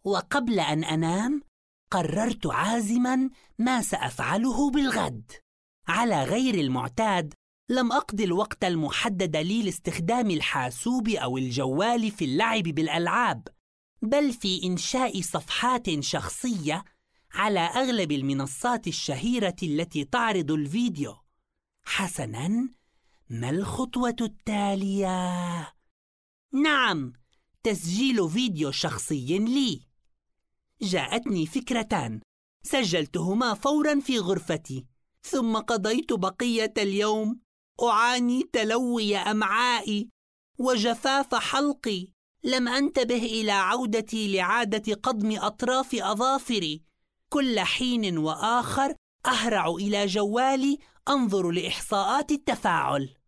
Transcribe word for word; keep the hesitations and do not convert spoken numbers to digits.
وقبل أن أنام قررت عازماً ما سأفعله بالغد. على غير المعتاد لم أقضي الوقت المحدد لي لاستخدام الحاسوب أو الجوال في اللعب بالألعاب، بل في إنشاء صفحات شخصية على أغلب المنصات الشهيرة التي تعرض الفيديو. حسناً، ما الخطوة التالية؟ نعم، تسجيل فيديو شخصي لي. جاءتني فكرتان، سجلتهما فوراً في غرفتي، ثم قضيت بقية اليوم أعاني تلوي أمعائي وجفاف حلقي. لم أنتبه إلى عودتي لعادة قضم أطراف أظافري. كل حين وآخر أهرع إلى جوالي أنظر لإحصاءات التفاعل.